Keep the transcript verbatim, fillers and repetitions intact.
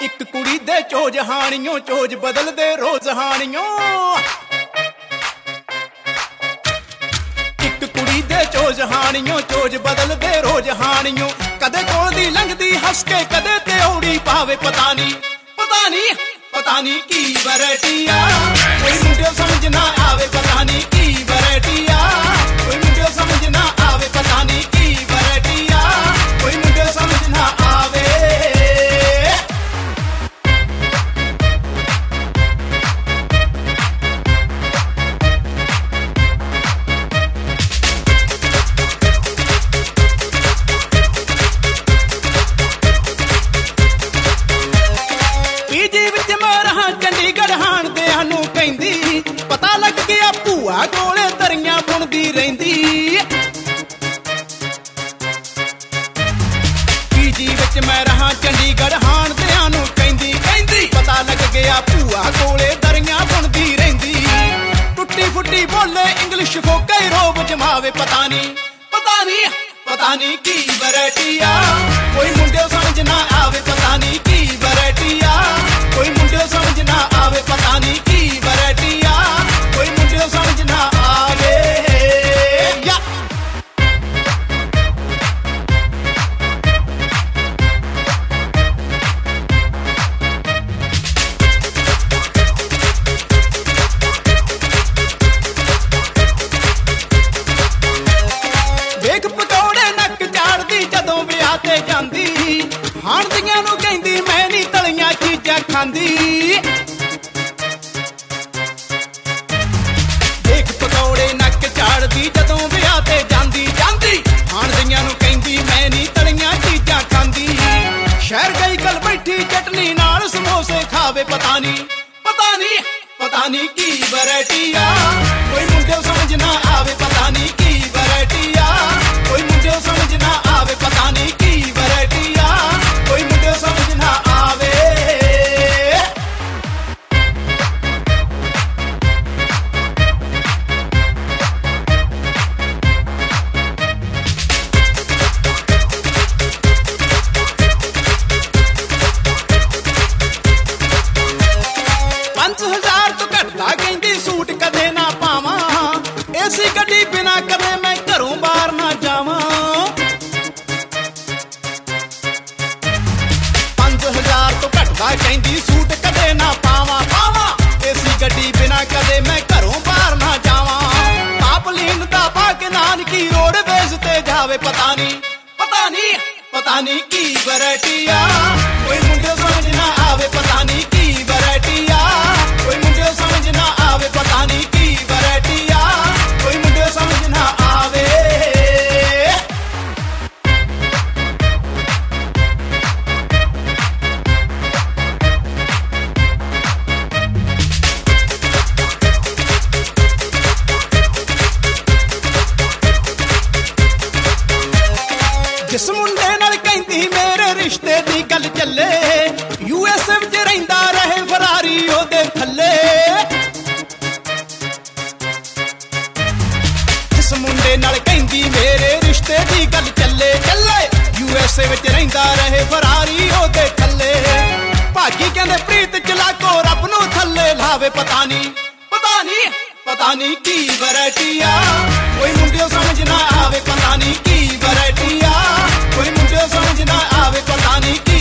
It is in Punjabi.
ਇੱਕ ਕੁੜੀ ਦੇ ਚੋਜ ਹਾਣੀਓ ਚੋਜ ਬਦਲਦੇ ਰੋਜ਼ ਹਾਣੀਓ ਇੱਕ ਕੁੜੀ ਦੇ ਚੋਜ ਹਾਣੀਓ ਚੋਜ ਬਦਲਦੇ ਰੋਜ਼ ਹਾਣੀਓ ਕਦੇ ਕੋਲ ਦੀ ਲੰਘਦੀ ਹੱਸ ਕੇ ਕਦੇ ਤੇ ਔੜੀ ਪਾਵੇ ਪਤਾ ਨਹੀਂ ਪਤਾ ਨਹੀਂ ਪਤਾ ਨਹੀਂ ਕੀ ਵੈਰਾਈਟੀ ਆ ਕੋਈ ਮੁੰਡੇ ਸਮਝ ਨਾ ਆਵੇ ਪਤਾ ਨਹੀਂ ਕੀ ਵੈਰਾਈਟੀ ਆ ਕੋਈ ਮੁੰਡੇ ਸਮਝ ਨਾ ਆਵੇ ਪਤਾ ਨਹੀਂ ਕੀ ਵੈਰਾਈਟੀ ਆ ਕੋਈ ਮੁੰਡੇ ਸਮਝ ਨਾ ਆਵੇ ਪਤਾ ਲੱਗ ਗਿਆ ਭੂਆ ਕੋਲੇ ਦਰੀਆਂ ਬੁਣਦੀ ਰਹਿੰਦੀ ਪੀਜੀ ਵਿੱਚ ਮੈਂ ਰਹਾ ਚੰਡੀਗੜ੍ਹ ਹਾਣਦਿਆਂ ਨੂੰ ਕਹਿੰਦੀ ਕਹਿੰਦੀ ਪਤਾ ਲੱਗ ਗਿਆ ਭੂਆ ਕੋਲੇ ਦਰੀਆਂ ਬੁਣਦੀ ਰਹਿੰਦੀ ਟੁੱਟੀ ਫੁੱਟੀ ਬੋਲੇ ਇੰਗਲਿਸ਼ ਫੋਕੇ ਰੋਬ ਜਮਾਵੇ ਪਤਾ ਨਹੀਂ ਪਤਾ ਨਹੀਂ ਪਤਾ ਨਹੀਂ ਕੀ ਵੈਰਾਈਟੀ ਆ ਕੋਈ ਮੁੰਡੇ ਸਮਝ ਨਾ ਆਵੇ ਪਤਾ ਨਹੀਂ ਕੀ ਵੈਰਾਈਟੀ ਆ ਕੋਈ ਮੁੰਡੇ ਸਮਝ ਨਾ ਆਵੇ ਪਤਾ ਨਹੀਂ ਕੀ ਵੈਰਾਈਟੀ ਆ ਕੋਈ ਮੁੰਡੇ ਸਮਝ ਨਾ ਆਵੇ ਯਾ ਵੇਖ ਪਕੌੜੇ ਨੱਕ ਝਾੜਦੀ ਜਦੋਂ ਵਿਆਹ ਤੇ ਜਾਂਦੀ ਹਾਣਦੀਆਂ ਨੂੰ ਕਹਿੰਦੀ ਮੈਂ ਨਹੀਂ ਤਲੀਆਂ ਚੀਜ਼ਾਂ ਖਾਂਦੀ ਦੇਖ ਪਕੌੜੇ ਨੱਕ ਝਾੜਦੀ ਜਦੋਂ ਵਿਆਹ ਤੇ ਜਾਂਦੀ ਜਾਂਦੀ ਹਾਣਦੀਆਂ ਨੂੰ ਕਹਿੰਦੀ ਮੈਂ ਨਹੀਂ ਤਲੀਆਂ ਚੀਜ਼ਾਂ ਖਾਂਦੀ ਸ਼ਹਿਰ ਗਈ ਕੱਲ ਬੈਠੀ ਚਟਨੀ ਨਾਲ ਸਮੋਸੇ ਖਾਵੇ ਪਤਾ ਨਹੀਂ ਪਤਾ ਨਹੀਂ ਪਤਾ ਨਹੀਂ ਕੀ ਵੈਰਾਈਟੀ ਆ ਕੋਈ ਮੁੰਡੇ ਸਮਝ ਨਾ ਆਵੇ ਪਤਾ ਨਹੀਂ ਕੀ ਵੈਰਾਈਟੀ ਆ ਕੋਈ ਮੁੰਡੇ ਸਮਝ ਨਾ ਆਵੇ ਪਤਾ ਨਹੀਂ ਕੀ ਵੈਰਾਈਟੀ ਆ ਕੋਈ ਮੁੰਡੇ ਸਮਝ ਨਾ ਆਵੇ ਪੰਜ ਹਜ਼ਾਰ ਤੋਂ ਘੱਟਦਾ ਕਹਿੰਦੀ ਸੂਟ ਕਦੇ ਨਾ ਪਾਵਾਂ ਏਸੀ ਗੱਡੀ ਬਿਨਾ ਕਦੇ ਮੈਂ ਘਰੋਂ ਬਾਹਰ ਨਾ ਜਾਵਾਂ ਪੰਜ ਹਜ਼ਾਰ ਤੋਂ ਘੱਟਦਾ ਕਹਿੰਦੀ ਸੂਟ ਕਦੇ ਨਾ ਪਾਵਾਂ ਪਾਵਾਂ ਏਸੀ ਗੱਡੀ ਬਿਨਾ ਕਦੇ ਮੈਂ ਘਰੋਂ ਬਾਹਰ ਨਾ ਜਾਵਾਂ ਪਾਪਲੀਨ ਦਾ ਪਾ ਕੇ ਨਾਨਕੀ ਰੋਡ ਵੇਸ ਤੇ ਜਾਵੇ ਪਤਾ ਨਹੀਂ ਪਤਾ ਨਹੀਂ ਪਤਾ ਨਹੀਂ ਕੀ ਵੈਰਾਈਟੀ ਆ ਕੋਈ ਮੁੰਡੇ ਸਮਝ ਨਾ ਆਵੇ ਪਤਾ ਨਹੀਂ ਕੀ ਵੈਰਾਈਟੀ ਆ ਕੋਈ ਮੁੰਡੇ ਸਮਝ ਨਾ ਆਵੇ ਪਤਾ ਨਹੀਂ ਕੀ ਵੈਰਾਈਟੀ ਆ ਕੋਈ ਮੁੰਡੇ ਸਮਝ ਨਾ ਆਵੇ ਜਿਸ ਮੁੰਡੇ ਨਾਲ ਕਹਿੰਦੀ ਮੇਰੇ ਰਿਸ਼ਤੇ ਦੀ ਗੱਲ ਚੱਲੇ ਯੂਐਸਏ ਵਿੱਚ ਰਹਿੰਦਾ ਰਹੇ ਫਰਾਰੀ ਉਹਦੇ ਥੱਲੇ ਜਿਸ ਮੁੰਡੇ ਨਾਲ ਕਹਿੰਦੀ ਮੇਰੇ ਰਿਸ਼ਤੇ ਦੀ ਗੱਲ ਚੱਲੇ ਚੱਲੇ ਯੂਐਸਏ ਵਿੱਚ ਰਹਿੰਦਾ ਰਹੇ ਫਰਾਰੀ ਉਹਦੇ ਥੱਲੇ ਭਾਗੀ ਕਹਿੰਦੇ ਪ੍ਰੀਤ ਚਲਾਕੋ ਰੱਬ ਨੂੰ ਥੱਲੇ ਲਾਵੇ ਪਤਾ ਨਹੀਂ ਪਤਾ ਨਹੀਂ ਪਤਾ ਨਹੀਂ ਕੀ ਵੈਰਾਈਟੀ ਆ ਕੋਈ ਮੁੰਡੇ ਸਮਝ ਨਾ ਆਵੇ ਪਤਾ ਨਹੀਂ ਕੀ ਵੈਰਾਈਟੀ ਆ ਕੋਈ ਮੁੰਡੇ ਸਮਝ ਨਾ ਆਵੇ ਪਤਾ ਨਹੀਂ